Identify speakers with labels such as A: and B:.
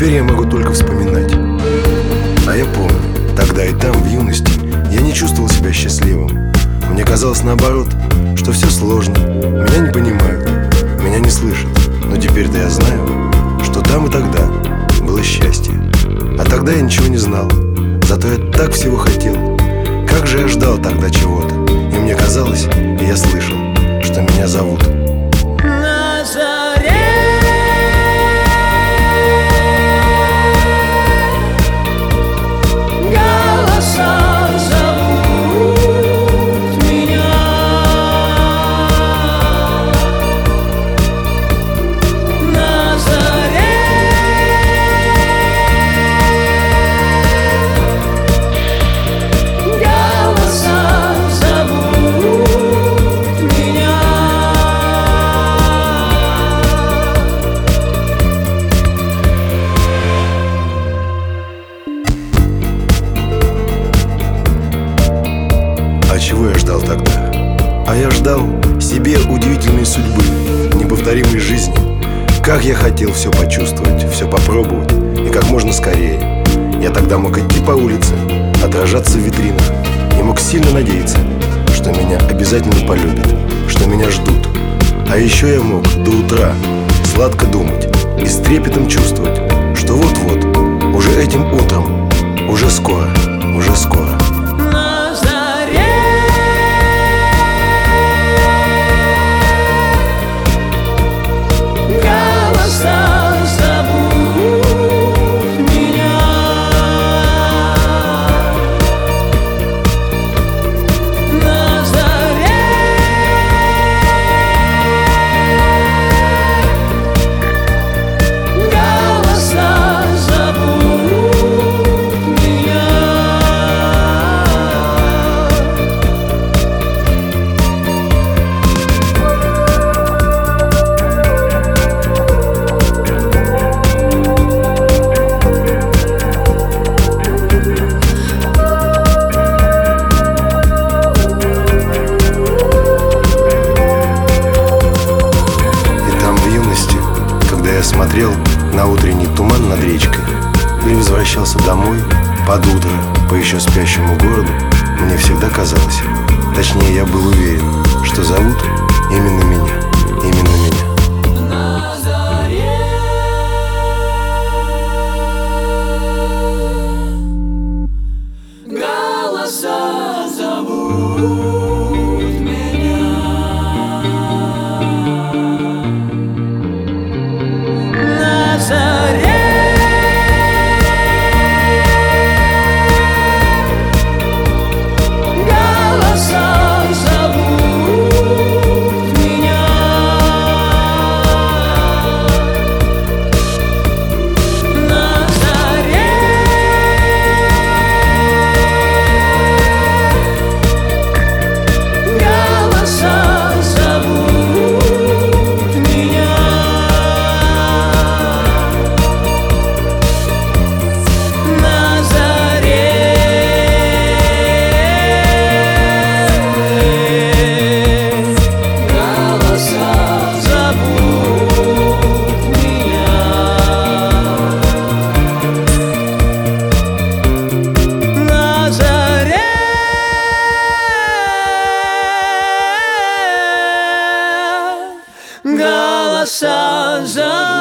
A: Теперь я могу только вспоминать. А я помню, тогда и там, в юности, я не чувствовал себя счастливым. Мне казалось наоборот, что все сложно. Меня не понимают, меня не слышат. Но теперь-то я знаю, что там и тогда было счастье. А тогда я ничего не знал, зато я так всего хотел. Как же я ждал тогда чего-то. И мне казалось, и я слышал, что меня зовут.
B: На заре голоса зовут меня. На заре голоса зовут меня.
A: А чего я ждал тогда? А я ждал себе удивительной судьбы, неповторимой жизни. Как я хотел все почувствовать, все попробовать, и как можно скорее. Я тогда мог идти по улице, отражаться в витринах, и мог сильно надеяться, что меня обязательно полюбят, что меня ждут. А еще я мог до утра сладко думать и с трепетом чувствовать, что вот-вот, уже этим утром, уже скоро, уже скоро.
B: На заре голоса зовут меня. На заре голоса зовут меня.
A: И там в юности, когда я смотрел на утренний туман над речкой или возвращался домой под утро по еще спящему городу, мне всегда казалось, точнее я был уверен, что зовут именно меня, именно меня.
B: На заре голоса зовут меня. На заре голоса зовут меня. На заре голоса зовут меня. На заре голоса зовут меня. На заре голоса зовут